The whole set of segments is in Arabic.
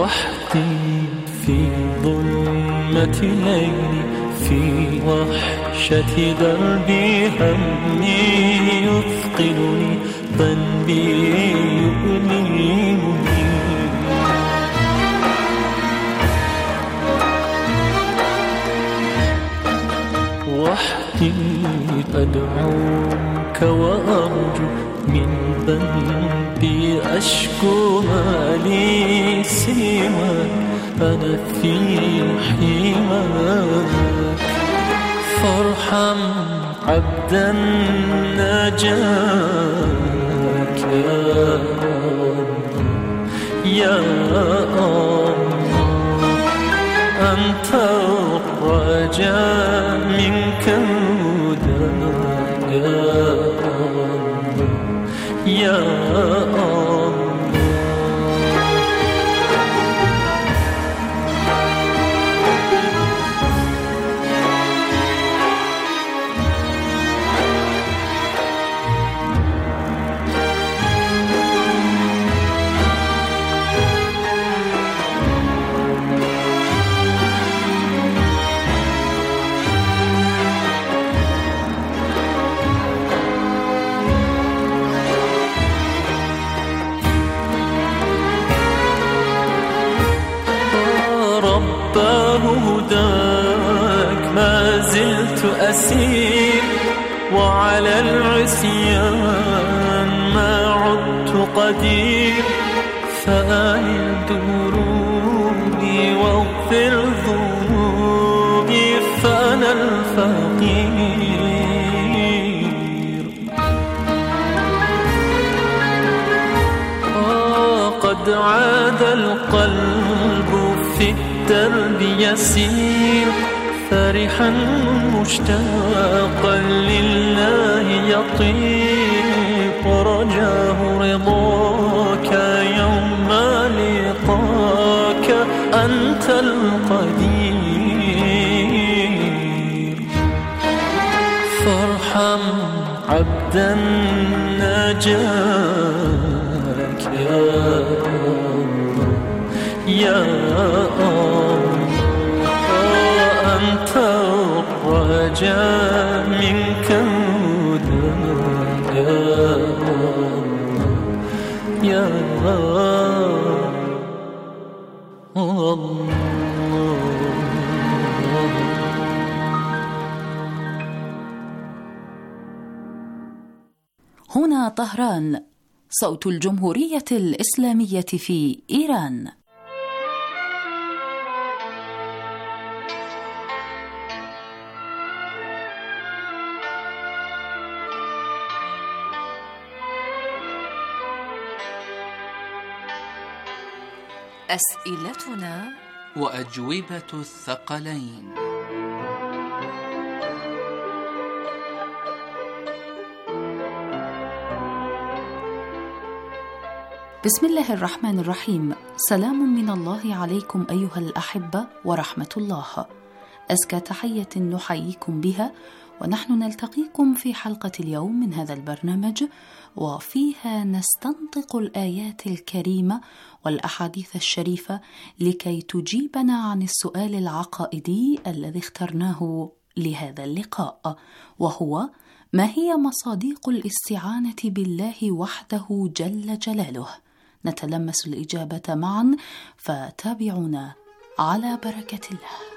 وحدي في ظلمة ليلي، في وحشة دربي همي يثقلني، ذنبي يؤلمني. وحدي أدعوك وأرجو، من ذنبي أشكو ما لي سواك، أنا في حماك. فارحم عبدا ناجاك يا الله، أنت الرجاء منك هداك يا الله. هداك ما زلت أسير، وعلى العصيان ما عدت قدير. فأنل دروبي واغفر ذنوبي، فأنا الفقير. قد عاد القلب في الدرب يسير، فرحا مشتاقا لله يطير، ورجاه رضاك يوم لقاك، أنت القدير. فارحم عبدا ناجاك يا الله، أنت الرجاء منك هداك يا الله. هنا طهران، صوت الجمهورية الإسلامية في إيران. أسئلتنا وأجوبة الثقلين. بسم الله الرحمن الرحيم. سلام من الله عليكم أيها الأحبة ورحمة الله. أزكى تحية نحييكم بها، ونحن نلتقيكم في حلقة اليوم من هذا البرنامج، وفيها نستنطق الآيات الكريمة والأحاديث الشريفة لكي تجيبنا عن السؤال العقائدي الذي اخترناه لهذا اللقاء، وهو: ما هي مصادق الاستعانة بالله وحده جل جلاله؟ نتلمس الإجابة معا، فتابعونا على بركة الله.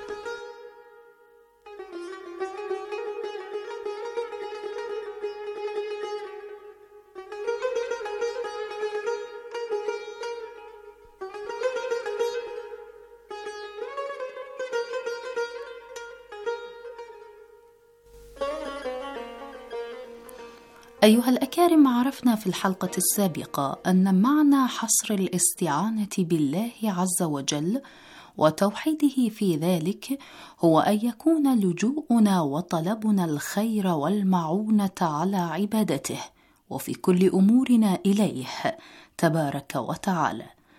أيها الأكارم، عرفنا في الحلقة السابقة أن معنى حصر الاستعانة بالله عز وجل وتوحيده في ذلك هو أن يكون لجوءنا وطلبنا الخير والمعونة على عبادته وفي كل أمورنا إليه تبارك وتعالى.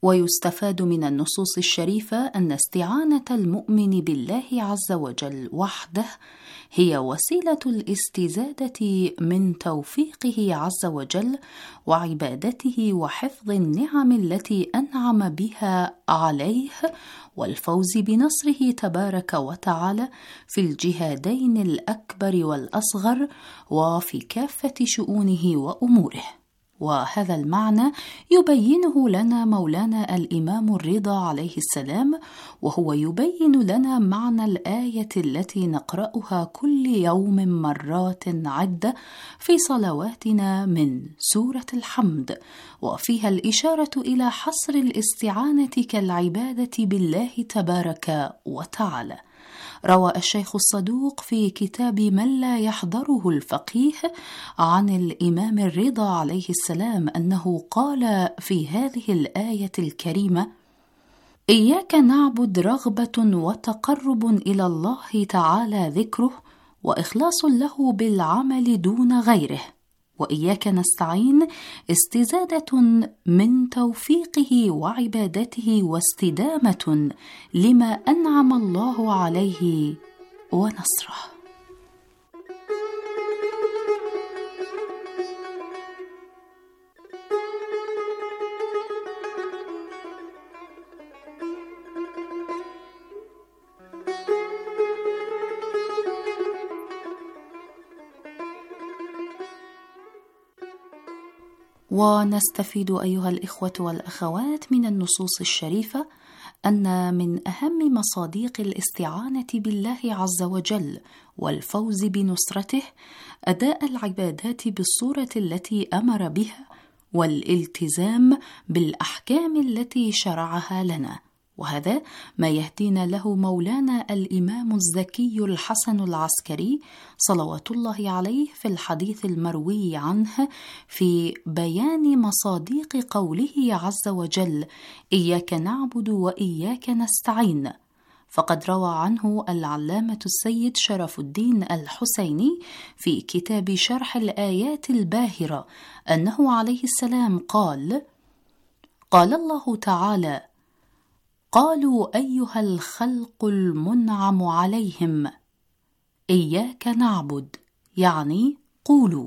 ويستفاد من النصوص الشريفة أن استعانة المؤمن بالله عز وجل وحده هي وسيلة الاستزادة من توفيقه عز وجل وعبادته وحفظ النعم التي أنعم بها عليه والفوز بنصره تبارك وتعالى في الجهادين الأكبر والأصغر وفي كافة شؤونه وأموره. وهذا المعنى يبينه لنا مولانا الإمام الرضا عليه السلام، وهو يبين لنا معنى الآية التي نقرأها كل يوم مرات عدة في صلواتنا من سورة الحمد، وفيها الإشارة إلى حصر الاستعانة كالعبادة بالله تبارك وتعالى. روى الشيخ الصدوق في كتاب من لا يحضره الفقيه عن الإمام الرضا عليه السلام أنه قال في هذه الآية الكريمة: إياك نعبد رغبة وتقرب إلى الله تعالى ذكره وإخلاص له بالعمل دون غيره، وإياك نستعين استزادة من توفيقه وعبادته واستدامة لما أنعم الله عليه ونصره. ونستفيد أيها الإخوة والأخوات من النصوص الشريفة أن من أهم مصادق الاستعانة بالله عز وجل والفوز بنصرته أداء العبادات بالصورة التي أمر بها والالتزام بالأحكام التي شرعها لنا، وهذا ما يهدينا له مولانا الإمام الزكي الحسن العسكري صلوات الله عليه في الحديث المروي عنه في بيان مصادق قوله عز وجل: إياك نعبد وإياك نستعين. فقد روى عنه العلامة السيد شرف الدين الحسيني في كتاب شرح الآيات الباهرة أنه عليه السلام قال الله تعالى: قالوا أيها الخلق المنعم عليهم إياك نعبد، يعني قولوا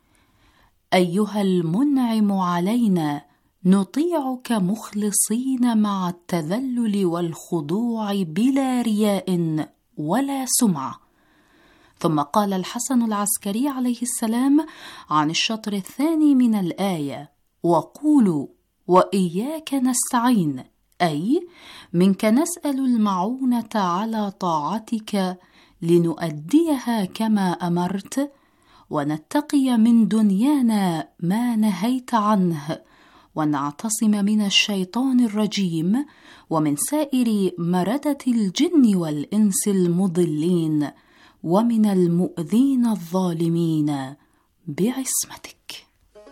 أيها المنعم علينا نطيعك مخلصين مع التذلل والخضوع بلا رياء ولا سمعة. ثم قال الحسن العسكري عليه السلام عن الشطر الثاني من الآية: وقولوا وإياك نستعين، أي منك نسأل المعونة على طاعتك لنؤديها كما أمرت ونتقي من دنيانا ما نهيت عنه ونعتصم من الشيطان الرجيم ومن سائر مردة الجن والإنس المضلين ومن المؤذين الظالمين بعصمتك.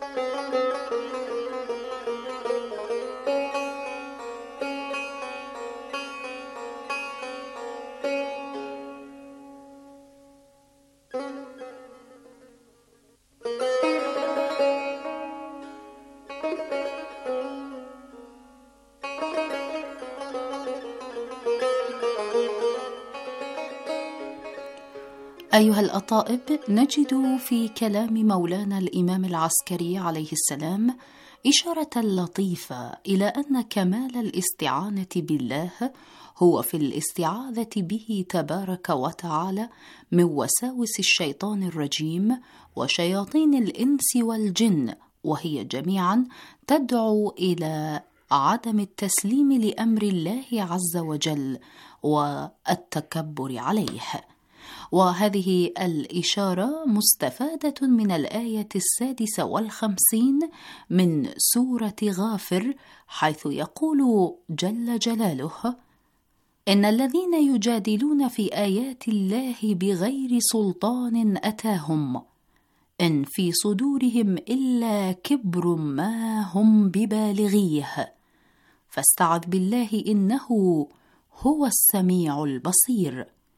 أيها الأطائب، نجد في كلام مولانا الإمام العسكري عليه السلام إشارة لطيفة إلى أن كمال الاستعانة بالله هو في الاستعاذة به تبارك وتعالى من وساوس الشيطان الرجيم وشياطين الإنس والجن، وهي جميعا تدعو إلى عدم التسليم لأمر الله عز وجل والتكبر عليه. وهذه الإشارة مستفادة من الآية 56 من سورة غافر، حيث يقول جل جلاله: إن الذين يجادلون في آيات الله بغير سلطان أتاهم إن في صدورهم إلا كبر ما هم ببالغيه فاستعذ بالله إنه هو السميع البصير.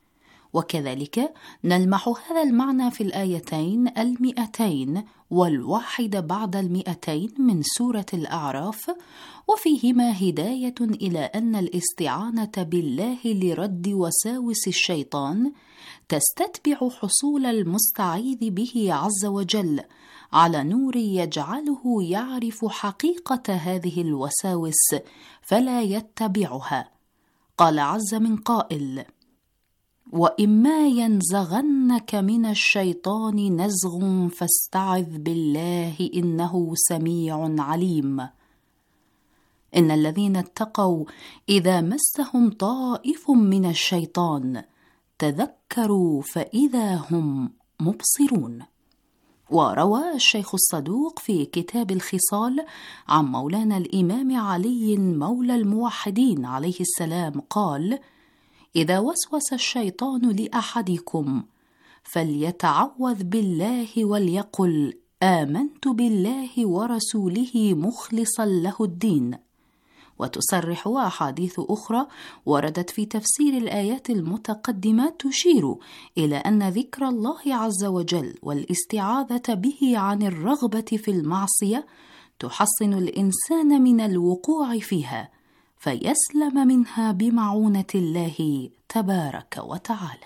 وكذلك نلمح هذا المعنى في الآيتين 200 والواحدة بعد 200 من سورة الأعراف، وفيهما هداية إلى أن الاستعانة بالله لرد وساوس الشيطان تستتبع حصول المستعيذ به عز وجل على نور يجعله يعرف حقيقة هذه الوساوس فلا يتبعها. قال عز من قائل: وإما ينزغنك من الشيطان نزغ فاستعذ بالله إنه سميع عليم. إن الذين اتقوا إذا مسهم طائف من الشيطان تذكروا فإذا هم مبصرون. وروى الشيخ الصدوق في كتاب الخصال عن مولانا الإمام علي مولى الموحدين عليه السلام قال: إذا وسوس الشيطان لأحدكم فليتعوذ بالله وليقل آمنت بالله ورسوله مخلصا له الدين. وتصرح أحاديث أخرى وردت في تفسير الآيات المتقدمة تشير إلى أن ذكر الله عز وجل والاستعاذة به عن الرغبة في المعصية تحصن الإنسان من الوقوع فيها فيسلم منها بمعونة الله تبارك وتعالى.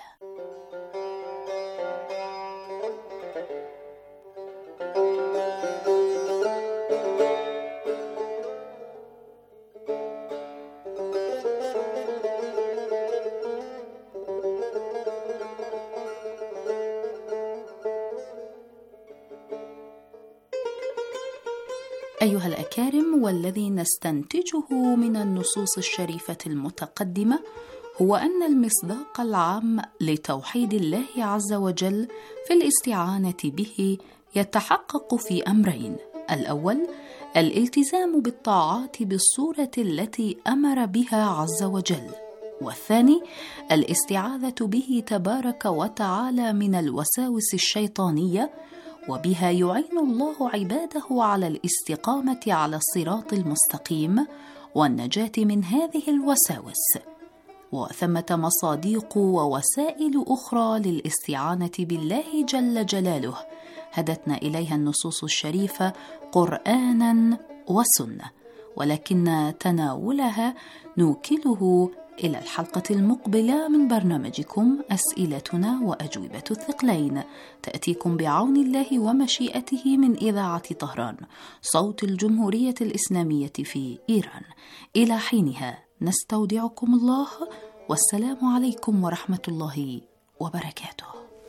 أيها الأكارم، والذي نستنتجه من النصوص الشريفة المتقدمة هو أن المصداق العام لتوحيد الله عز وجل في الاستعانة به يتحقق في أمرين: الأول الالتزام بالطاعات بالصورة التي أمر بها عز وجل، والثاني الاستعاذة به تبارك وتعالى من الوساوس الشيطانية، وبها يعين الله عباده على الاستقامة على الصراط المستقيم والنجاة من هذه الوساوس. وثمة مصاديق ووسائل أخرى للاستعانة بالله جل جلاله هدتنا إليها النصوص الشريفة قرآنا وسنة، ولكن تناولها نوكله إلى الحلقة المقبلة من برنامجكم أسئلتنا وأجوبة الثقلين، تأتيكم بعون الله ومشيئته من إذاعة طهران صوت الجمهورية الإسلامية في إيران. إلى حينها نستودعكم الله، والسلام عليكم ورحمة الله وبركاته.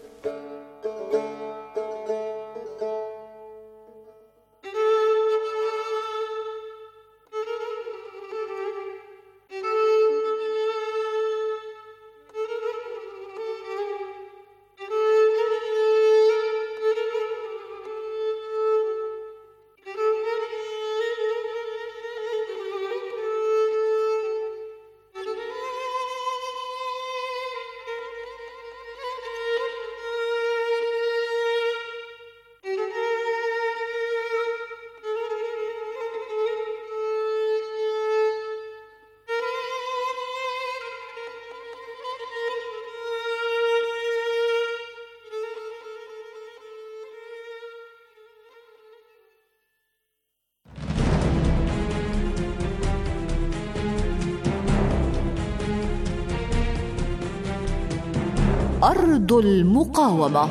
أرض المقاومة.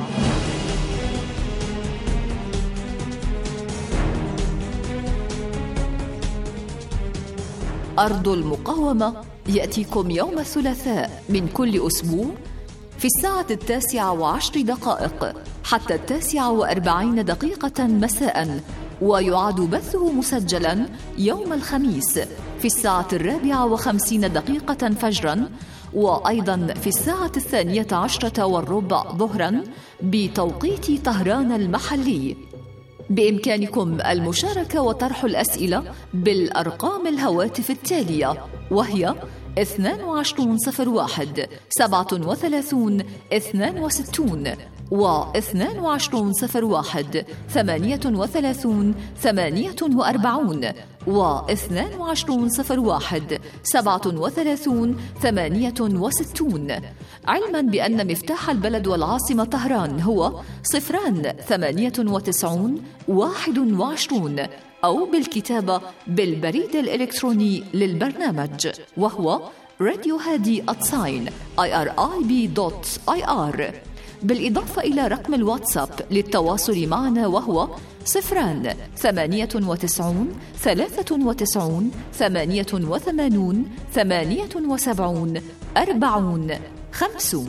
أرض المقاومة يأتيكم يوم الثلاثاء من كل أسبوع في الساعة 9:10 حتى 9:40 مساء، ويعاد بثه مسجلا يوم الخميس في الساعة 4:50 فجرا، وأيضا في الساعة 12:15 ظهرا بتوقيت طهران المحلي. بإمكانكم المشاركة وطرح الأسئلة بالأرقام الهواتف التالية، وهي 2201 37 62 و2201 38 48 و2201 37 68. علما بأن مفتاح البلد والعاصمة طهران هو 098 21 أو بالكتابة بالبريد الإلكتروني للبرنامج وهو radiohadi@irib.ir، بالإضافة إلى رقم الواتساب للتواصل معنا وهو 098 93 88 78 40 50.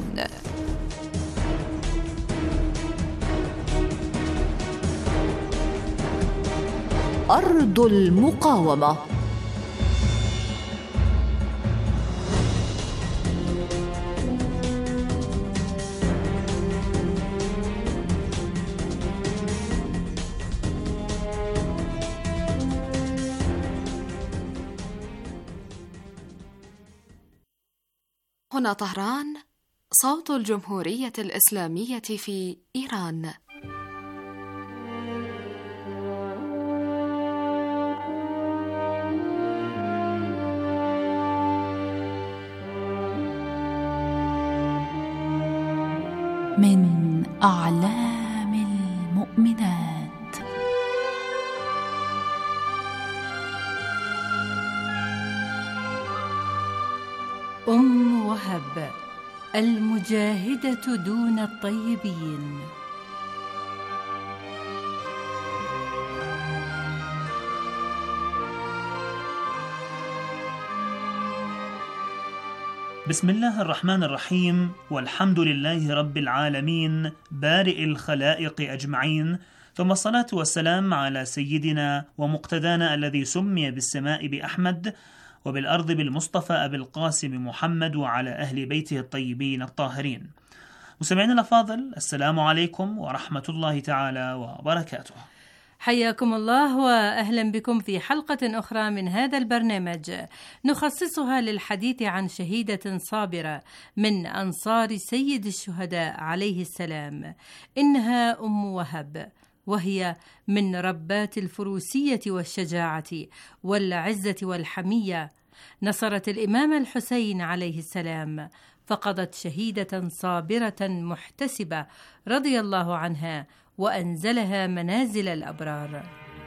أرض المقاومة. هنا طهران، صوت الجمهورية الإسلامية في إيران. من أعلام المؤمنات. أم وهب المجاهدة دون الطيبين. بسم الله الرحمن الرحيم، والحمد لله رب العالمين بارئ الخلائق أجمعين، ثم الصلاة والسلام على سيدنا ومقتدانا الذي سمي بالسماء بأحمد وبالأرض بالمصطفى أبي القاسم محمد وعلى أهل بيته الطيبين الطاهرين. مستمعينا الأفاضل، السلام عليكم ورحمة الله تعالى وبركاته. حياكم الله وأهلا بكم في حلقة أخرى من هذا البرنامج نخصصها للحديث عن شهيدة صابرة من أنصار سيد الشهداء عليه السلام، إنها أم وهب، وهي من ربات الفروسية والشجاعة والعزة والحمية. نصرت الإمام الحسين عليه السلام، فقضت شهيدة صابرة محتسبة رضي الله عنها وأنزلها منازل الأبرار.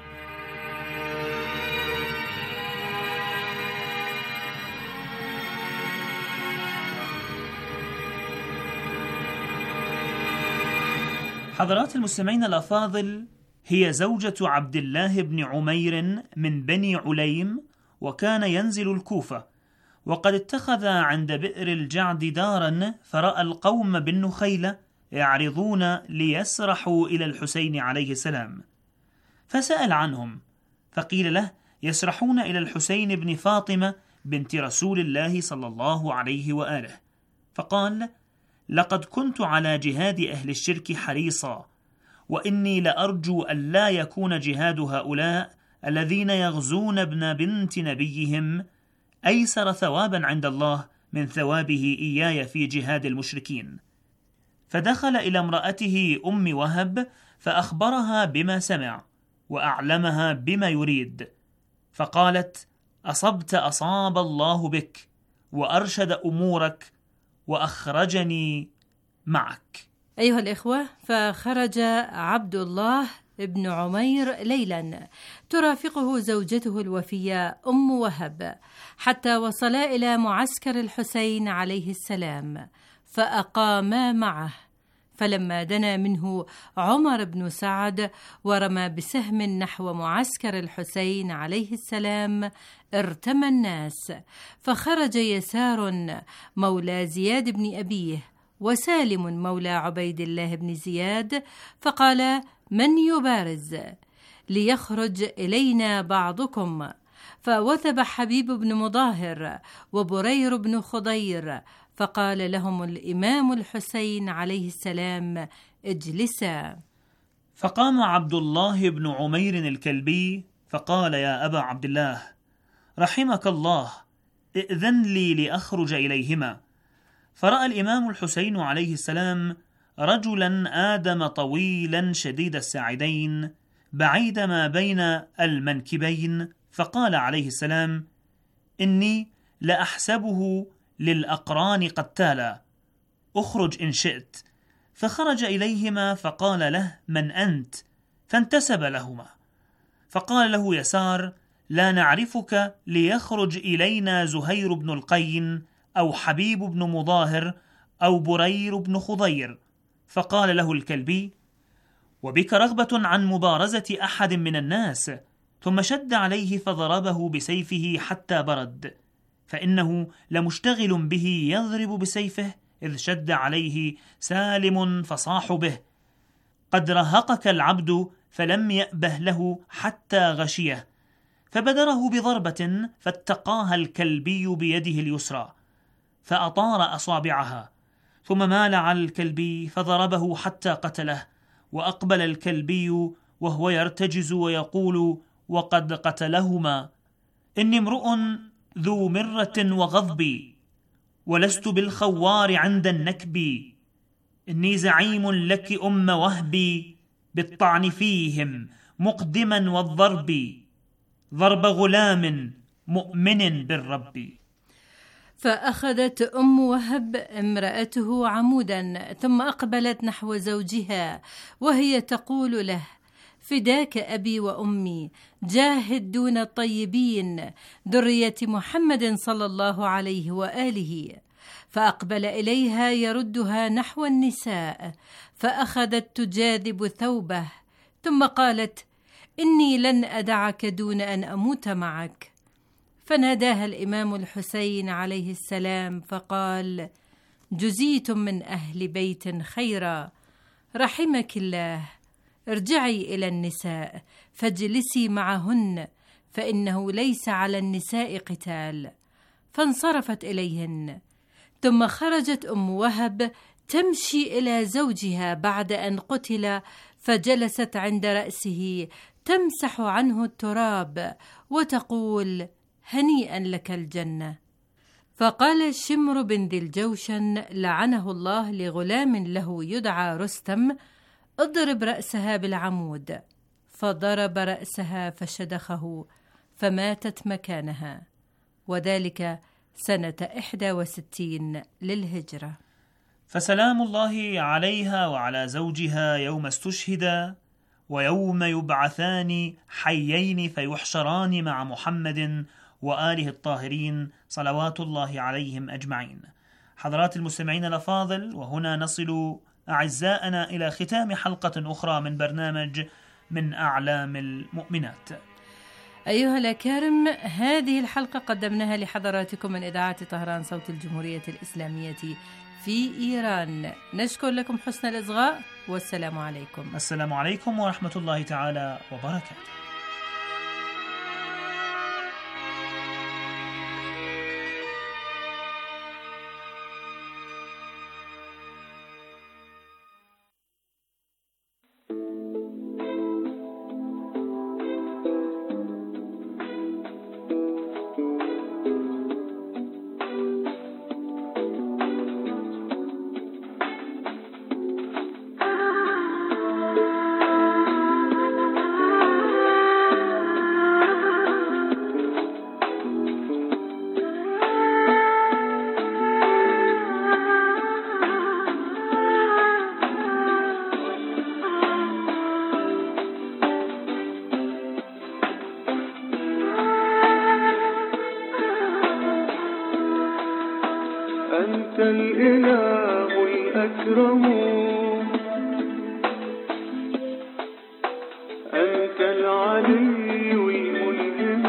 حضرات المستمعين الأفاضل، هي زوجة عبد الله بن عمير من بني عليم، وكان ينزل الكوفة، وقد اتخذ عند بئر الجعد دارا، فرأى القوم بالنخيلة يعرضون ليسرحوا إلى الحسين عليه السلام، فسأل عنهم، فقيل له يسرحون إلى الحسين بن فاطمة بنت رسول الله صلى الله عليه وآله، فقال: لقد كنت على جهاد أهل الشرك حريصا، وإني لأرجو أن لا يكون جهاد هؤلاء الذين يغزون ابن بنت نبيهم أيسر ثوابا عند الله من ثوابه إياي في جهاد المشركين. فدخل إلى امرأته أم وهب فأخبرها بما سمع وأعلمها بما يريد، فقالت: أصبت أصاب الله بك وأرشد أمورك وأخرجني معك. أيها الإخوة، فخرج عبد الله ابن عمير ليلا ترافقه زوجته الوفية أم وهب، حتى وصلا إلى معسكر الحسين عليه السلام، فأقاما معه. فلما دنا منه عمر بن سعد ورمى بسهم نحو معسكر الحسين عليه السلام، ارتمى الناس، فخرج يسار مولى زياد بن أبيه وسالم مولى عبيد الله بن زياد، فقال: من يبارز؟ ليخرج إلينا بعضكم. فوثب حبيب بن مظاهر وبرير بن خضير، فقال لهم الإمام الحسين عليه السلام: اجلسا. فقام عبد الله بن عمير الكلبي فقال: يا أبا عبد الله، رحمك الله، ائذن لي لأخرج إليهما. فرأى الإمام الحسين عليه السلام رجلا آدم طويلا شديد الساعدين بعيد ما بين المنكبين، فقال عليه السلام: إني لأحسبه للأقران قتالا، أخرج إن شئت. فخرج إليهما فقال له: من أنت؟ فانتسب لهما. فقال له يسار: لا نعرفك ليخرج إلينا زهير بن القين أو حبيب بن مظاهر أو برير بن خضير. فقال له الكلبي: وبك رغبة عن مبارزة أحد من الناس؟ ثم شد عليه فضربه بسيفه حتى برد، فإنه لمشتغل به يضرب بسيفه إذ شد عليه سالم فصاح به: قد رهقك العبد فلم يأبه له حتى غشيه. فبدره بضربة فاتقاها الكلبي بيده اليسرى فأطار أصابعها، ثم مال على الكلبي فضربه حتى قتله. وأقبل الكلبي وهو يرتجز ويقول وقد قتلهما: إني امرؤ ذو مرة وغضب، ولست بالخوار عند النكب. إني زعيم لك أم وهبي، بالطعن فيهم مقدما والضرب، ضرب غلام مؤمن بالرب. فأخذت أم وهب امرأته عمودا، ثم أقبلت نحو زوجها وهي تقول له: فداك أبي وأمي، جاهد دون الطيبين ذرية محمد صلى الله عليه وآله. فأقبل إليها يردها نحو النساء، فأخذت تجاذب ثوبه، ثم قالت: إني لن أدعك دون أن أموت معك. فناداها الإمام الحسين عليه السلام فقال: جزيتم من أهل بيت خيرا، رحمك الله، ارجعي إلى النساء فاجلسي معهن، فإنه ليس على النساء قتال. فانصرفت إليهن. ثم خرجت أم وهب تمشي إلى زوجها بعد أن قتل، فجلست عند رأسه تمسح عنه التراب وتقول: هنيئا لك الجنة. فقال شمر بن ذي الجوشن لعنه الله لغلام له يدعى رستم: اضرب رأسها بالعمود. فضرب رأسها فشدخه فماتت مكانها، وذلك سنة 61 للهجرة. فسلام الله عليها وعلى زوجها يوم استشهدا، ويوم يبعثان حيين فيحشران مع محمد وآله الطاهرين صلوات الله عليهم أجمعين. حضرات المستمعين الأفاضل، وهنا نصل أعزائنا إلى ختام حلقة أخرى من برنامج من أعلام المؤمنات. أيها الأكارم، هذه الحلقة قدمناها لحضراتكم من إذاعة طهران صوت الجمهورية الإسلامية في إيران. نشكر لكم حسن الإصغاء، والسلام عليكم. السلام عليكم ورحمة الله تعالى وبركاته. أنت الإله الأكرم، أنت العلي الملهم،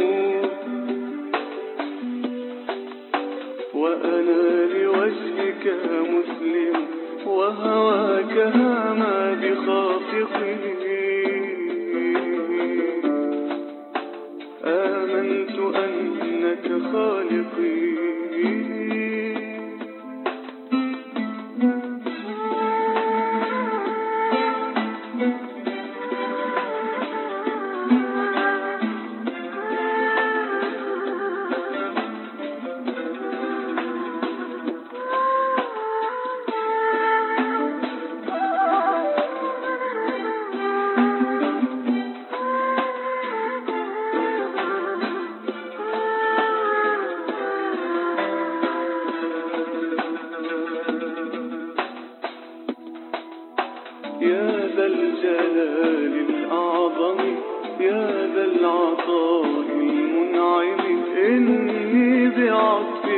وأنا لوجهك مسلم، وهواك هما بخافقه. آمنت أنك خالقي.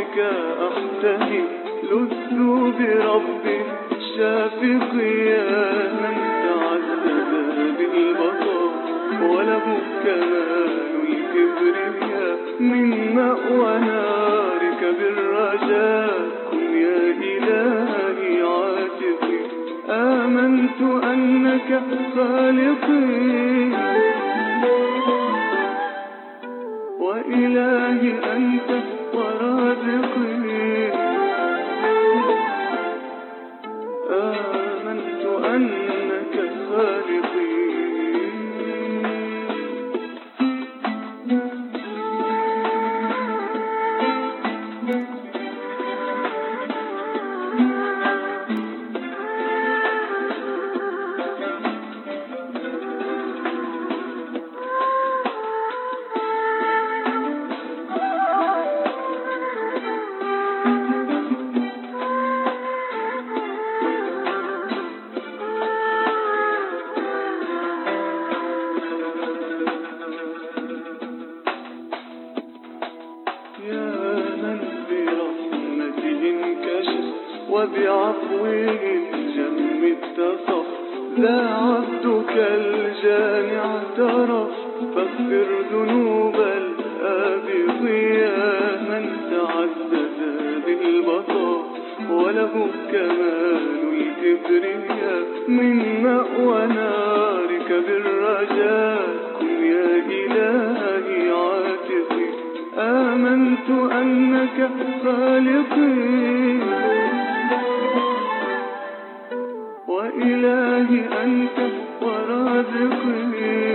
بك أحتمي لذت برب شافقيا من تعذب بالبطر وله كمال الكبرياء من مأوى نارك بالرجاء كن يا إلهي عاتقي آمنت أنك خالقي وإلهي أنت ورازقي آمنت أنك خالقي وبعفوه الجم اتصف لا عبدك الجاني اعترف فاغفر ذنوب الآبقيا من تعدد بالبطر وله كمال الكبرياء من مأوى نارك بالرجاء كن يا إلهي عاتقي آمنت أنك خالقي وإلهي أنت ورازقي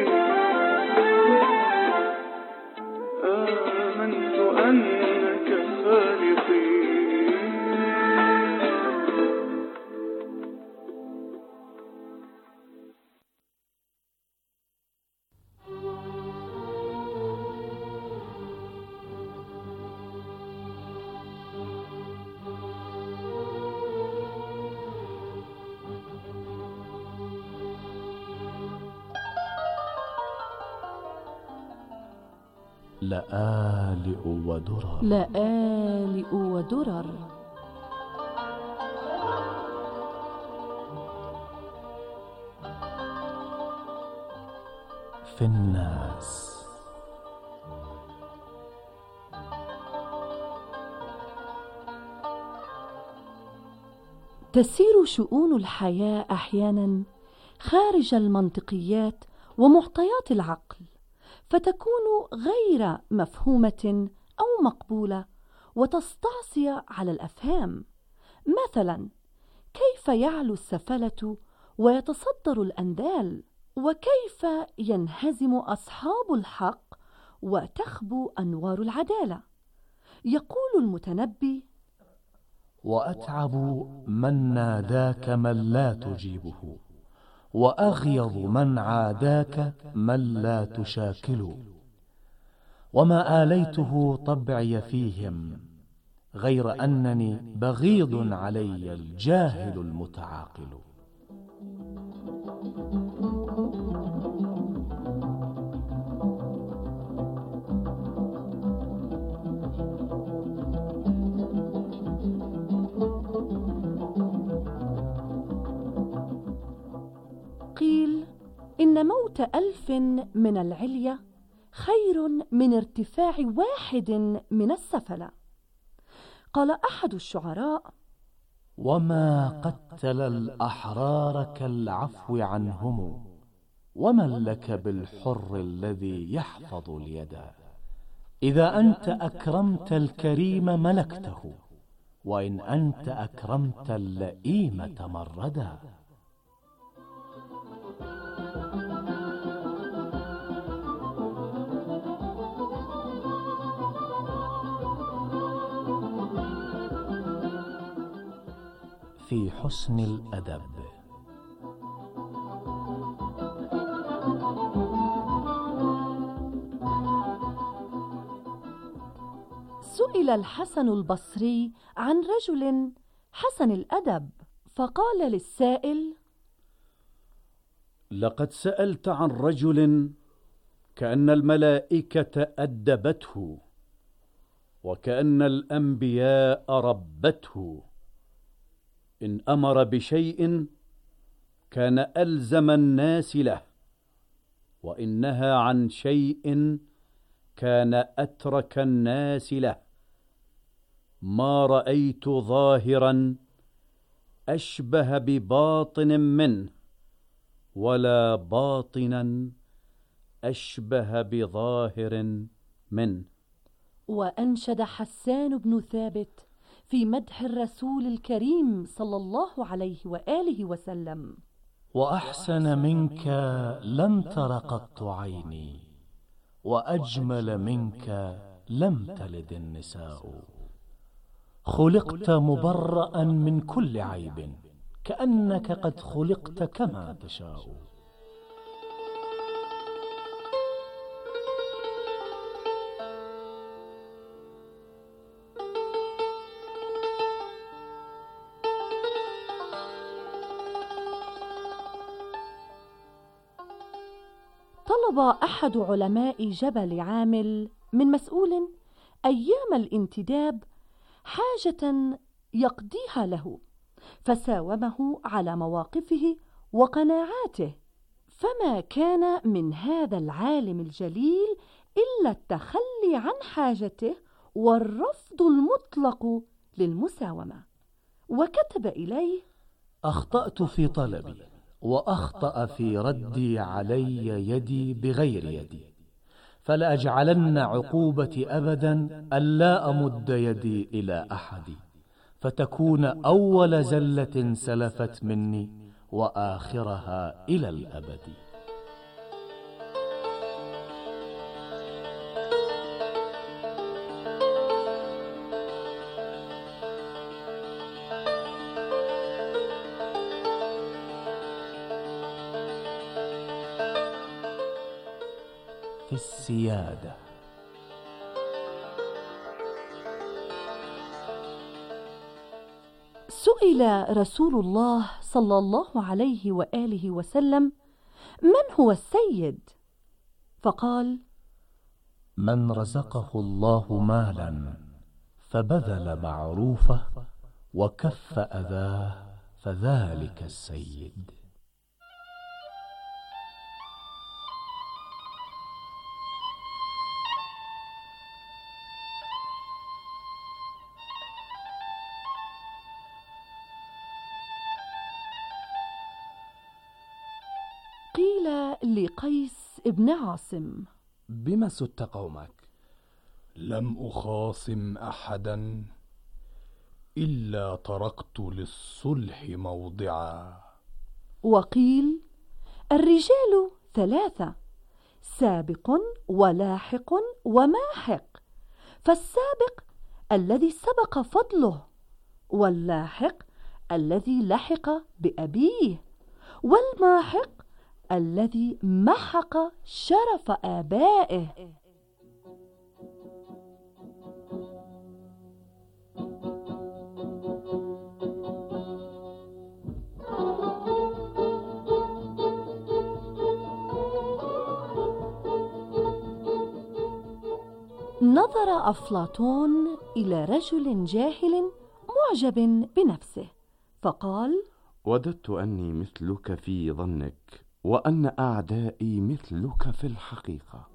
آمنت أنك خالقي لآلئ ودرر لآلئ ودرر في الناس. تسير شؤون الحياة أحيانا خارج المنطقيات ومعطيات العقل، فتكون غير مفهومة أو مقبولة وتستعصي على الأفهام. مثلا كيف يعلو السفلة ويتصدر الأندال، وكيف ينهزم أصحاب الحق وتخبو أنوار العدالة. يقول المتنبي: وأتعب من ناداك من لا تجيبه، وأغيظ من عاداك من لا تشاكل. وما آليته طبعي فيهم، غير أنني بغيض علي الجاهل المتعاقل. قيل إن موت 1000 من العلية خير من ارتفاع 1 من السفلة. قال أحد الشعراء: وما قتل الأحرار كالعفو عنهم، ومن لك بالحر الذي يحفظ اليد. إذا أنت أكرمت الكريم ملكته، وإن أنت أكرمت اللئيم تمردا. في حسن الأدب. سئل الحسن البصري عن رجل حسن الأدب، فقال للسائل: لقد سألت عن رجل كأن الملائكة أدبته، وكأن الأنبياء ربته، إن أمر بشيء كان ألزم الناس له، وإن نهى عن شيء كان أترك الناس له. ما رأيت ظاهرا أشبه بباطن منه، ولا باطنا أشبه بظاهر منه. وأنشد حسان بن ثابت في مدح الرسول الكريم صلى الله عليه وآله وسلم: وأحسن منك لم تر قط عيني، وأجمل منك لم تلد النساء. خلقت مبرأ من كل عيب، كأنك قد خلقت كما تشاء. طلب أحد علماء جبل عامل من مسؤول أيام الانتداب حاجة يقضيها له، فساومه على مواقفه وقناعاته، فما كان من هذا العالم الجليل إلا التخلي عن حاجته والرفض المطلق للمساومة. وكتب إليه: أخطأت في طلبي، وأخطأ في ردي علي يدي بغير يدي، فلأجعلن عقوبتي أبدا ألا أمد يدي إلى أحد، فتكون أول زلة سلفت مني وآخرها إلى الأبد. في السيادة. سئل رسول الله صلى الله عليه وآله وسلم: من هو السيد؟ فقال: من رزقه الله مالا فبذل معروفه وكف أذاه فذلك السيد. قيل لقيس ابن عاصم: بما سدت قومك؟ لم أخاصم أحدا إلا تركت للصلح موضعا. وقيل: الرجال ثلاثة: سابق ولاحق وماحق، فالسابق الذي سبق فضله، واللاحق الذي لحق بأبيه، والماحق الذي محق شرف آبائه. نظر أفلاطون إلى رجل جاهل معجب بنفسه، فقال: وددت أني مثلك في ظنك، وأن أعدائي مثلك في الحقيقة.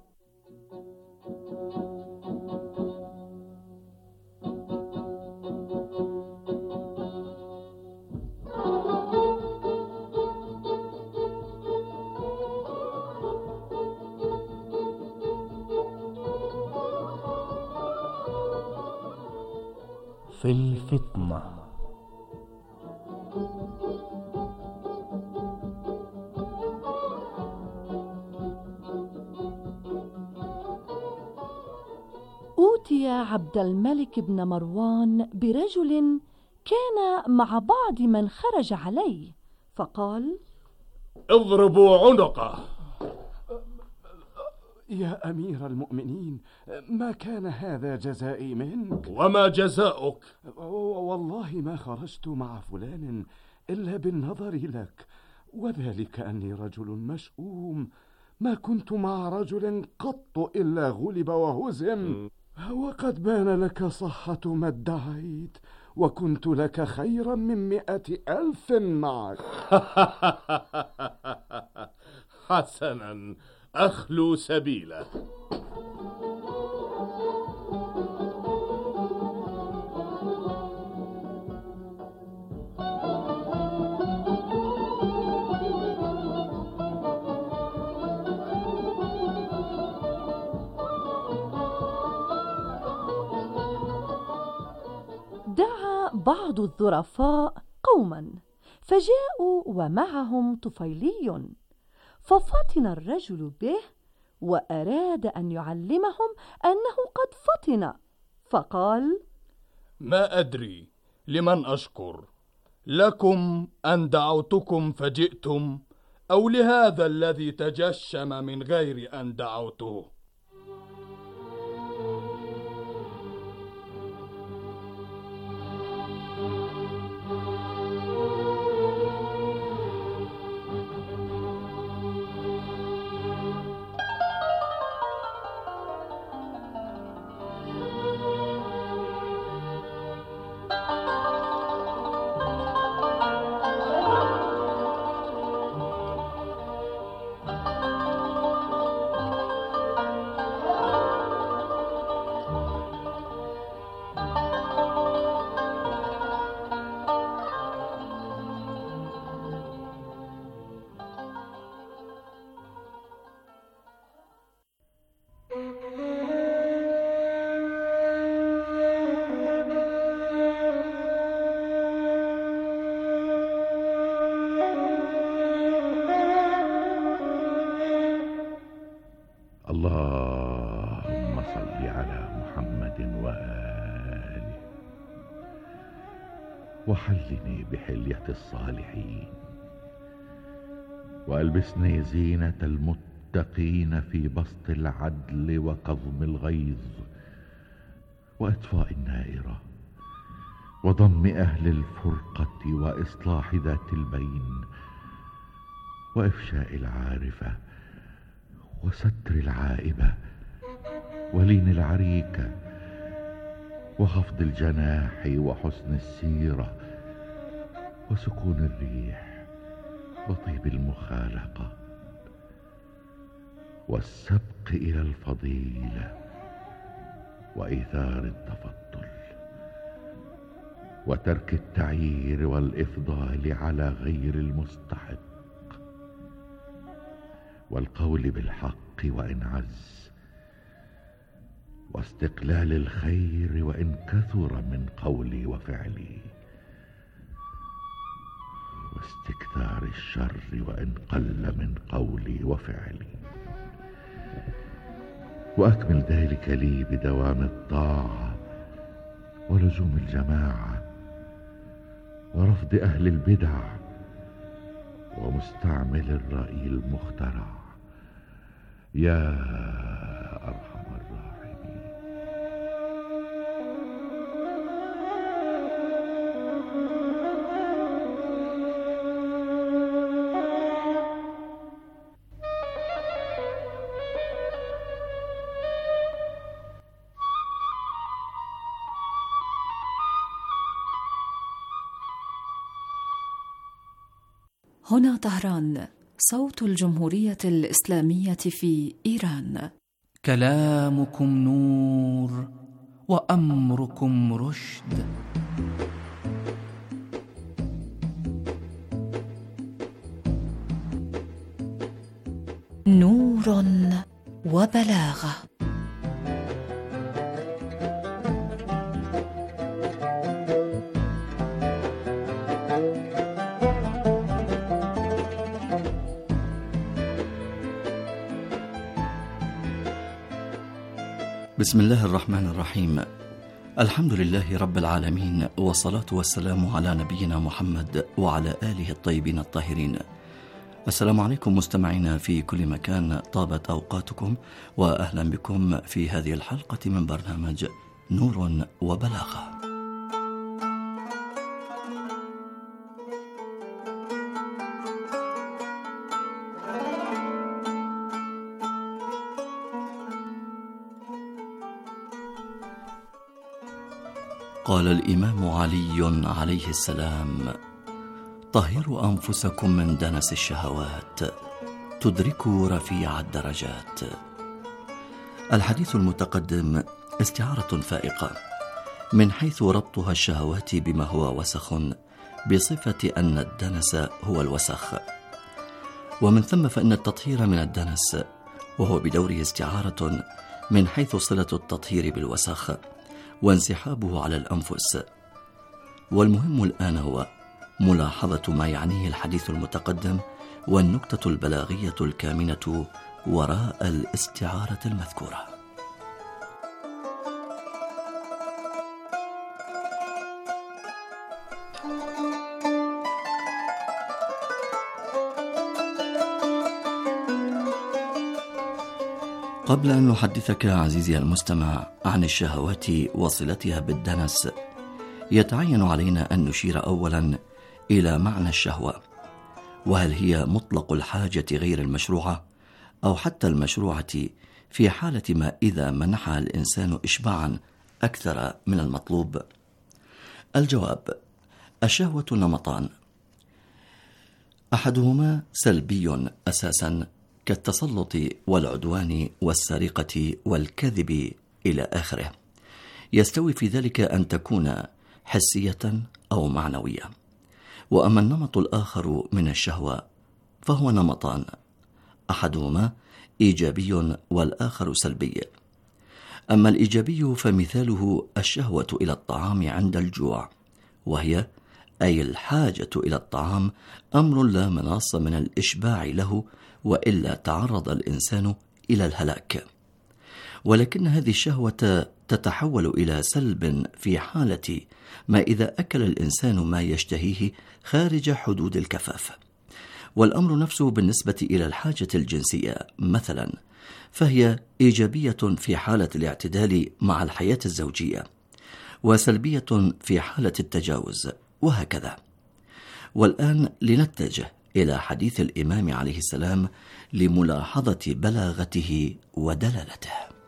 في الفتنة. أوتي عبد الملك بن مروان برجل كان مع بعض من خرج عليه، فقال: اضربوا عنقه. يا أمير المؤمنين، ما كان هذا جزائي منك؟ وما جزاؤك؟ والله ما خرجت مع فلان إلا بالنظر لك، وذلك أني رجل مشؤوم، ما كنت مع رجل قط إلا غلب وهزم. وقد بان لك صحة ما ادعيت، وكنت لك خيرا من 100,000 معك. حسنا، أخلو سبيله. دعا بعض الظرفاء قوما فجاءوا ومعهم طفيلي، ففطن الرجل به وأراد أن يعلمهم أنه قد فطن، فقال: ما أدري لمن أشكر، لكم أن دعوتكم فجئتم، أو لهذا الذي تجشم من غير أن دعوته؟ اللهم صل على محمد وآله، وحلني بحلية الصالحين، وألبسني زينة المتقين في بسط العدل وكظم الغيظ وإطفاء النائرة وضم أهل الفرقة وإصلاح ذات البين وإفشاء العارفة وستر العائبة ولين العريكة وخفض الجناح وحسن السيرة وسكون الريح وطيب المخالقة والسبق إلى الفضيلة وإيثار التفضل وترك التعيير والإفضال على غير المستحق والقول بالحق وإن عز واستقلال الخير وإن كثر من قولي وفعلي واستكثار الشر وإن قل من قولي وفعلي، وأكمل ذلك لي بدوام الطاعة ولزوم الجماعة ورفض أهل البدع ومستعمل الرأي المخترع يا أرحم الراحمين. هنا طهران، صوت الجمهورية الإسلامية في إيران. كلامكم نور وأمركم رشد. نور وبلاغة. بسم الله الرحمن الرحيم. الحمد لله رب العالمين، والصلاة والسلام على نبينا محمد وعلى آله الطيبين الطاهرين. السلام عليكم مستمعينا في كل مكان، طابت أوقاتكم وأهلا بكم في هذه الحلقة من برنامج نور وبلاغة. قال الإمام علي عليه السلام: طهروا أنفسكم من دنس الشهوات تدركوا رفيع الدرجات. الحديث المتقدم استعارة فائقة من حيث ربطها الشهوات بما هو وسخ بصفة أن الدنس هو الوسخ، ومن ثم فإن التطهير من الدنس وهو بدوره استعارة من حيث صلة التطهير بالوسخ وانسحابه على الأنفس. والمهم الآن هو ملاحظة ما يعنيه الحديث المتقدم والنكتة البلاغية الكامنة وراء الاستعارة المذكورة. قبل أن نحدثك عزيزي المستمع عن الشهوات وصلتها بالدنس، يتعين علينا أن نشير أولا إلى معنى الشهوة، وهل هي مطلق الحاجة غير المشروعة أو حتى المشروعة في حالة ما إذا منحها الإنسان إشباعا أكثر من المطلوب؟ الجواب: الشهوة نمطان، أحدهما سلبي أساسا كالتسلط والعدوان والسرقة والكذب إلى آخره، يستوي في ذلك أن تكون حسية أو معنوية. وأما النمط الآخر من الشهوة فهو نمطان، أحدهما إيجابي والآخر سلبي. أما الإيجابي فمثاله الشهوة إلى الطعام عند الجوع، وهي أي الحاجة إلى الطعام أمر لا مناص من الإشباع له، وإلا تعرض الإنسان إلى الهلاك. ولكن هذه الشهوة تتحول إلى سلب في حالة ما إذا أكل الإنسان ما يشتهيه خارج حدود الكفاف. والأمر نفسه بالنسبة إلى الحاجة الجنسية مثلا فهي إيجابية في حالة الاعتدال مع الحياة الزوجية، وسلبية في حالة التجاوز، وهكذا. والآن لنتجه إلى حديث الإمام عليه السلام لملاحظة بلاغته ودلالته.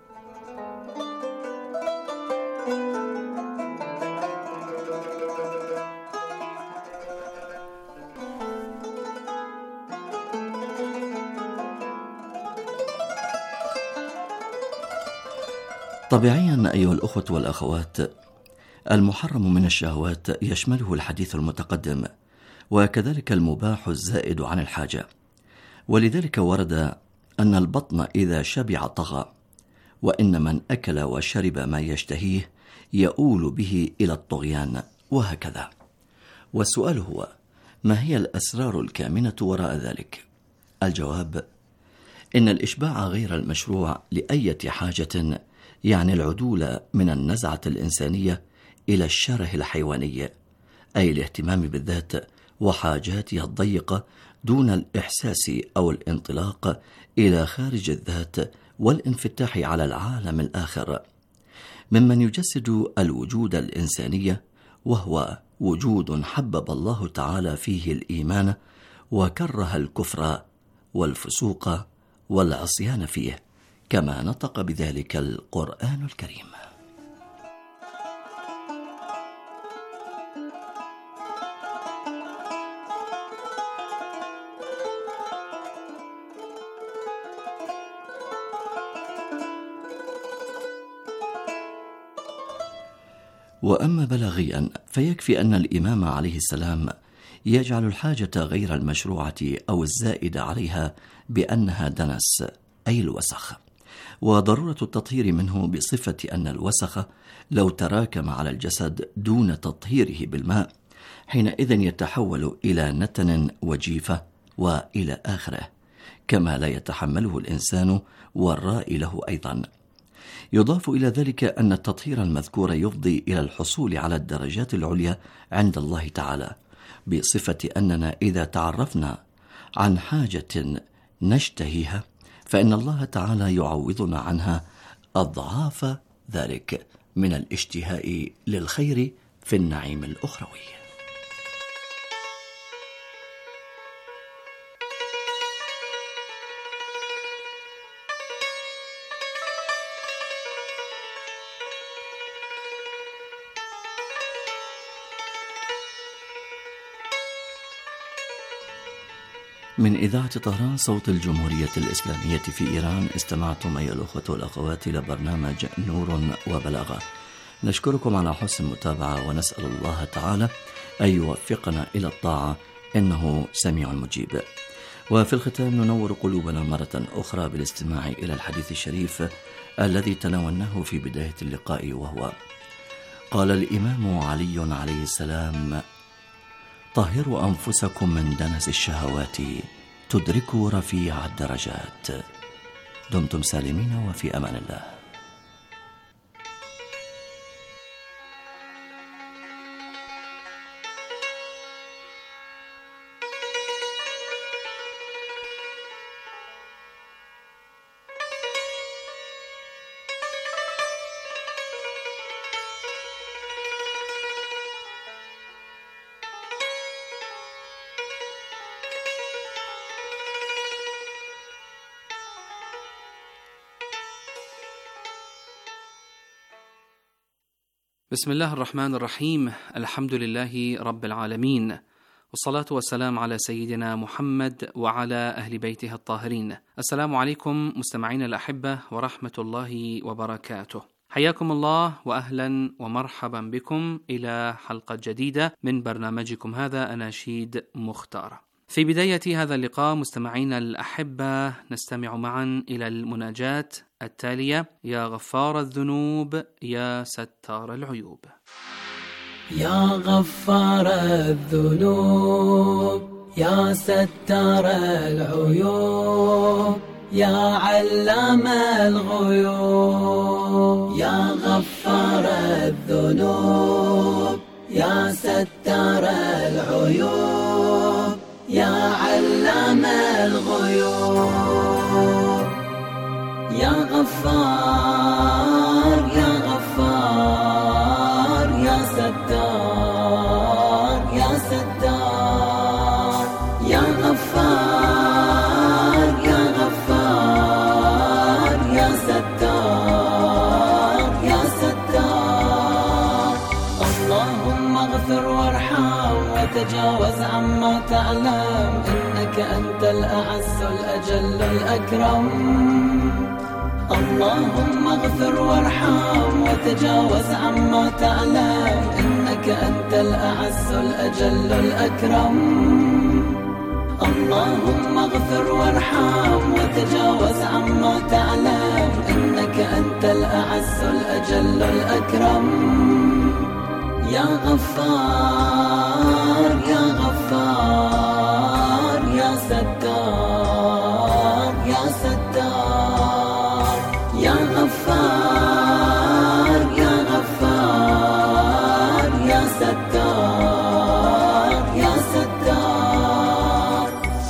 طبيعيا أيها الأخوة والأخوات، المحرم من الشهوات يشمله الحديث المتقدم، وكذلك المباح الزائد عن الحاجة. ولذلك ورد أن البطن إذا شبع طغى، وإن من أكل وشرب ما يشتهيه يؤول به إلى الطغيان، وهكذا. والسؤال هو: ما هي الأسرار الكامنة وراء ذلك؟ الجواب: إن الإشباع غير المشروع لأية حاجة يعني العدول من النزعة الإنسانية إلى الشره الحيواني، أي الاهتمام بالذات وحاجاتها الضيقة دون الإحساس أو الانطلاق إلى خارج الذات والانفتاح على العالم الآخر، ممن يجسد الوجود الإنساني، وهو وجود حبب الله تعالى فيه الإيمان وكره الكفر والفسوق والعصيان فيه، كما نطق بذلك القرآن الكريم. وأما بلاغيا فيكفي أن الإمام عليه السلام يجعل الحاجة غير المشروعة أو الزائدة عليها بأنها دنس، أي الوسخ، وضرورة التطهير منه بصفة أن الوسخ لو تراكم على الجسد دون تطهيره بالماء حينئذ يتحول إلى نتن وجيفة وإلى آخره، كما لا يتحمله الإنسان والرائي له أيضا. يضاف إلى ذلك أن التطهير المذكور يفضي إلى الحصول على الدرجات العليا عند الله تعالى، بصفة أننا إذا تعرفنا عن حاجة نشتهيها فإن الله تعالى يعوضنا عنها أضعاف ذلك من الاشتهاء للخير في النعيم الأخروي. من إذاعة طهران صوت الجمهورية الإسلامية في إيران. استمعتم أيها الأخوة والأخوات إلى برنامج نور وبلاغة. نشكركم على حسن المتابعة ونسأل الله تعالى أن يوفقنا إلى الطاعة إنه سميع مجيب. وفي الختام ننور قلوبنا مرة أخرى بالاستماع إلى الحديث الشريف الذي تناولناه في بداية اللقاء، وهو: قال الإمام علي عليه السلام: طهروا أنفسكم من دنس الشهوات تدركوا رفيع الدرجات. دمتم سالمين وفي أمان الله. بسم الله الرحمن الرحيم. الحمد لله رب العالمين، والصلاة والسلام على سيدنا محمد وعلى أهل بيته الطاهرين. السلام عليكم مستمعين الأحبة ورحمة الله وبركاته. حياكم الله وأهلا ومرحبا بكم إلى حلقة جديدة من برنامجكم هذا أناشيد مختارة. في بداية هذا اللقاء مستمعين الأحبة نستمع معا إلى المناجاة التالية: يا غفار الذنوب يا ستار العيوب. يا غفار الذنوب يا ستار العيوب يا علام الغيوب. يا غفار الذنوب يا ستار العيوب يا علام الغيوب. يا غفار يا غفار يا ستار يا ستار. يا غفار يا غفار يا ستار يا ستار. اللهم اغفر وارحم وتجاوز عما تعلم، إنك أنت الأعز الأجل الأكرم. اللهم اغفر وارحم وتجاوز عما تعلم، إنك أنت الأعز الأجل الأكرم. اللهم اغفر وارحم وتجاوز عما تعلم، إنك أنت الأعز الأجل الأكرم. يا غفار يا غفار يا ستار يا ستار. يا غفار يا غفار يا ستار يا ستار.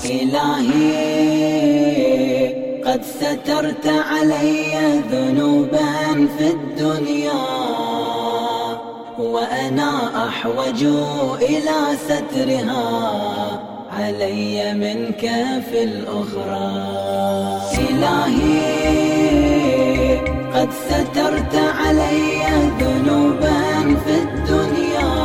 إلهي قد سترت علي ذنوبا في الدنيا، وأنا أحوج إلى سترها علي منك في الأخرى. إلهي قد سترت علي ذنوبا في الدنيا،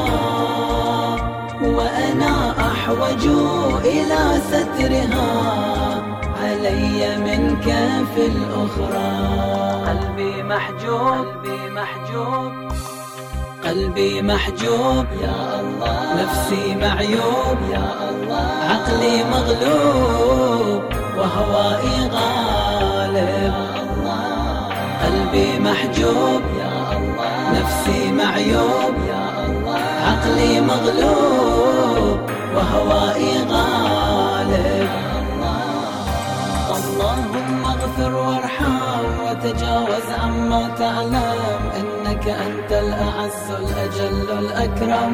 وأنا أحوج إلى سترها علي منك في الأخرى. قلبي محجوب قلبي محجوب قلبي محجوب يا الله. نفسي معيوب يا الله. عقلي مغلوب وهوائي غالب يا الله. قلبي محجوب يا الله. نفسي معيوب يا الله. عقلي مغلوب وهوائي غالب يا الله. اللهم اغفر وارحم وتجاوز عما تعلم، إنك أنت الأعز الأجل الأكرم.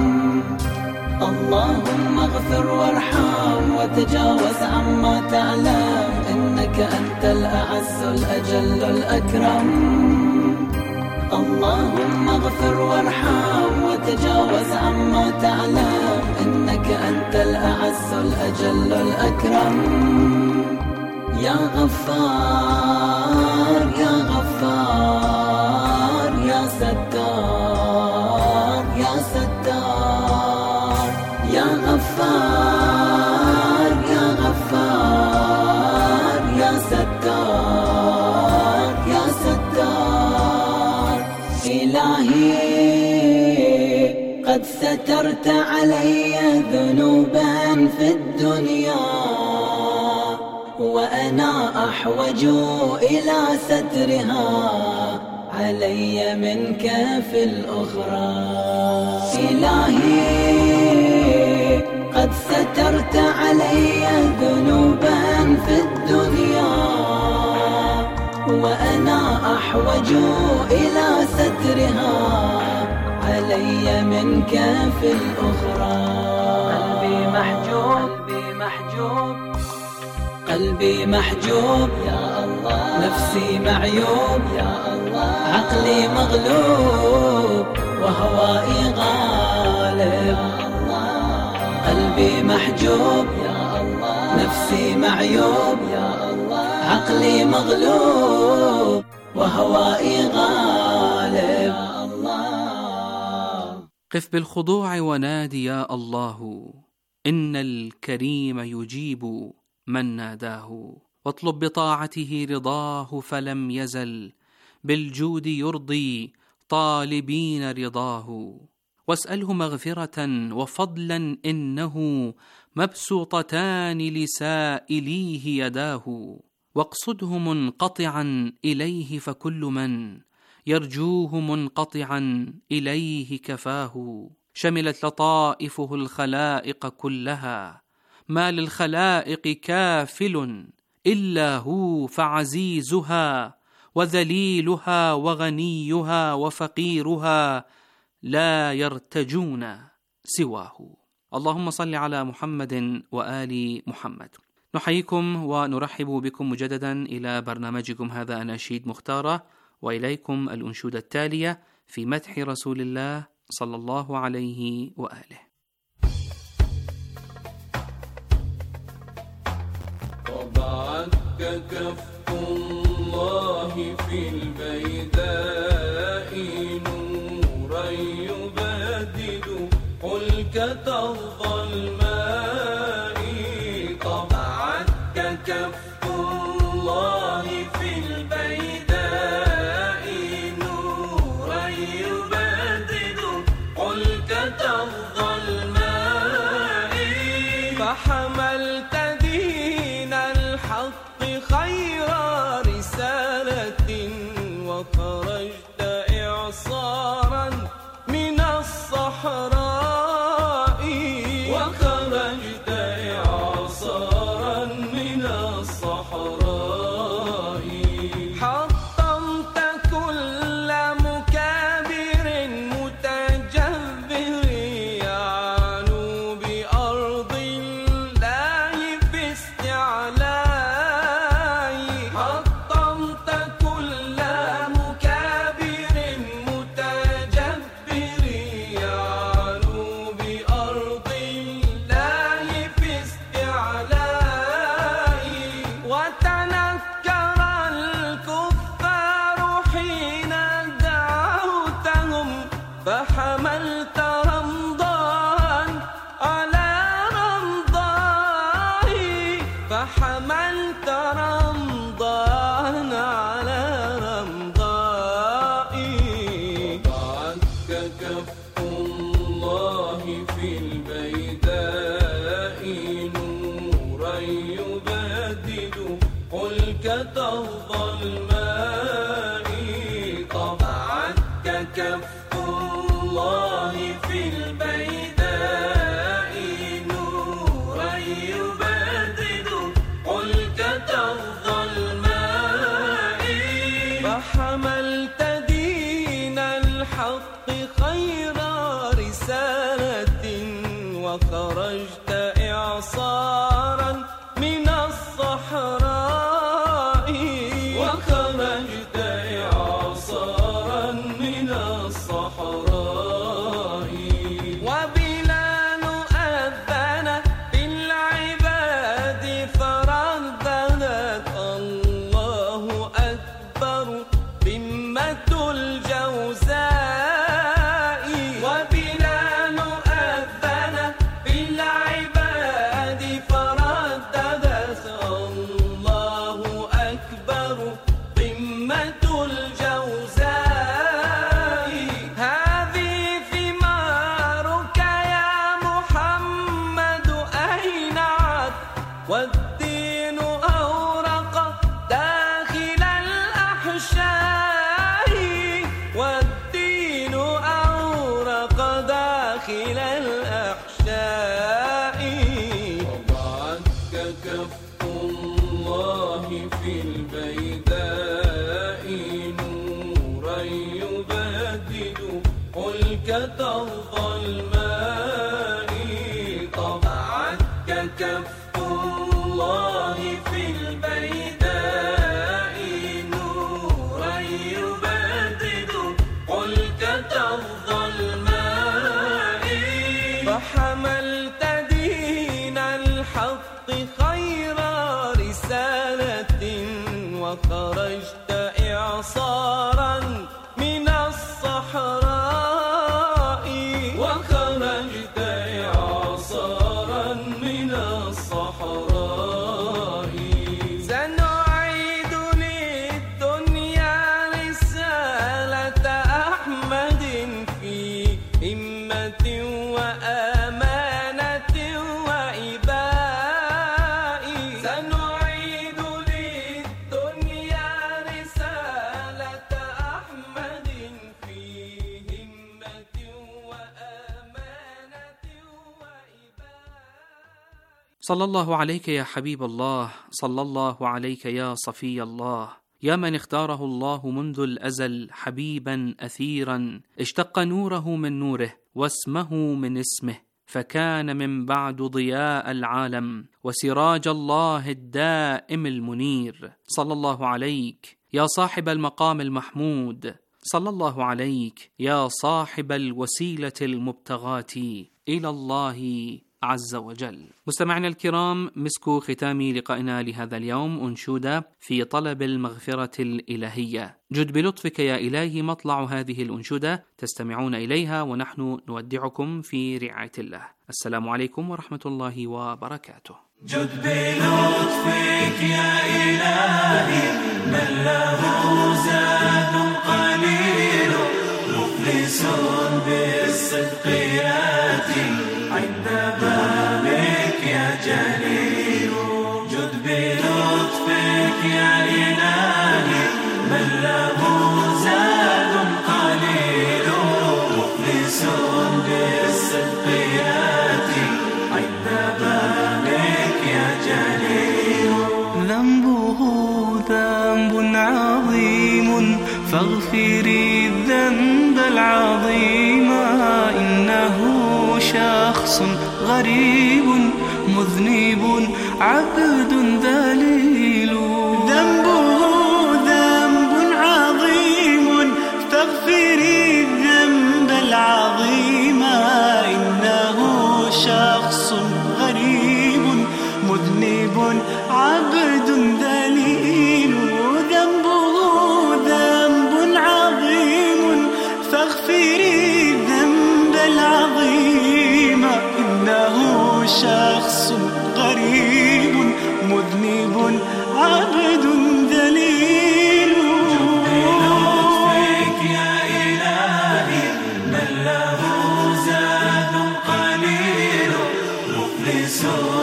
اللهم اغفر وارحم وتجاوز عما تعلم، إنك أنت الأعز الأجل الأكرم. اللهم اغفر وارحم وتجاوز عما تعلم، إنك أنت الأعز الأجل الأكرم. يا غفار يا غفار يا ستار يا ستار. يا غفار يا غفار قد سترت علي ذنوبا في الدنيا وأنا أحوج إلى سترها علي منك في الأخرى. إلهي قد سترت علي ذنوبا في الدنيا وأنا أحوج إلى سترها علي منك في الأخرى. قلبي محجوب قلبي محجوب يا الله، نفسي معيوب يا الله، عقلي مغلوب وهوائي غالب يا الله. قلبي محجوب يا الله، نفسي معيوب يا الله، عقلي مغلوب وهوائي غالب يا الله. قف بالخضوع ونادي يا الله، إن الكريم يجيب من ناداه، واطلب بطاعته رضاه فلم يزل بالجود يرضي طالبين رضاه. واسأله مغفرة وفضلا إنه مبسوطتان لسائليه يداه، واقصده منقطعا إليه فكل من يرجوه منقطعا إليه كفاه. شملت لطائفه الخلائق كلها، ما للخلائق كافل إلا هو، فعزيزها وذليلها وغنيها وفقيرها لا يرتجون سواه. اللهم صل على محمد وآل محمد. نحييكم ونرحب بكم مجددا إلى برنامجكم هذا أناشيد مختارة، وإليكم الأنشودة التالية في مدح رسول الله صلى الله عليه وآله. وبعدك كف الله في البيداء نورا يبدد حلكة الظلماء. طبعتك كف الله في البيداء نورا يبدد حلكة الظلماء. فحملت دين الحق خير رسالة وخرجت إعصارا من الصحراء. وخرجت إعصارا من الصحراء. حطمت كل مكابر متجبر يعلو بأرض الله في استعلاء. حطمت كل مكابر متجبر يعلو بأرض الله في استعلاء. وتنكر الكفار حين دعوتهم فحملت رمضان على رمضاء. فحملت رمضان على رمضاء. وضعتك كف الله في البيداء نورا يبدد حلكة الظلماء. طبعتك كف الله في البيداء نورا يبدد حلكة الظلماء. فحملت دين الحق خير رسالة وخرجت إعصارا من الصحراء. وخرجت إعصارا من الصحراء. وبلال أذن بالعباد فرددت الله أكبر قمة الجوزاء. وبلال أذن بالعباد والدين أورق داخل الأحشاء والدين أورق داخل الأحشاء وضعتك كف الله في البيداء نورا يبدد حلكة الظلماء طبعتك كف الله في البيداء نورا يبدد حلكة الظلماء فحملت دين الحق خير رسالة وخرجت إعصارا من الصحراء وخرجت إعصارا من الصحراء سنعيد للدنيا رسالة أحمد في همة وأمانة وإباء سنعيد للدنيا رسالة أحمد في همة وأمانة صلى الله عليك يا حبيب الله، صلى الله عليك يا صفي الله، يا من اختاره الله منذ الأزل حبيبا أثيرا اشتق نوره من نوره واسمه من اسمه، فكان من بعد ضياء العالم وسراج الله الدائم المنير. صلى الله عليك يا صاحب المقام المحمود، صلى الله عليك يا صاحب الوسيلة المبتغاة إلى الله عز وجل. مستمعنا الكرام، مسك ختام لقائنا لهذا اليوم أنشودة في طلب المغفرة الإلهية. جد بلطفك يا إلهي مطلع هذه الأنشودة، تستمعون إليها ونحن نودعكم في رعاية الله. السلام عليكم ورحمة الله وبركاته. جد بلطفك يا إلهي من له زاد قليل مفلس بالصدق ياتي عند بابك يا جليل. جد بلطفك يا إلهي من له زاد قليل مفلس بالصدق ياتي عند بابك يا جليل. ذنبه ذنب عظيم فاغفري الذنب العظيم إنه شخص غريب مذنب عبد ذليل. ذنبه ذنب عظيم فاغفري الذنب العظيم إنه شخص غريب مذنب عبد ذليل. ذنبه ذنب عظيم فاغفري الذنب العظيم إنه شخص غريب مذنب عبد ذليل. بلطفك يا إلهي من له زاد قليل مفلس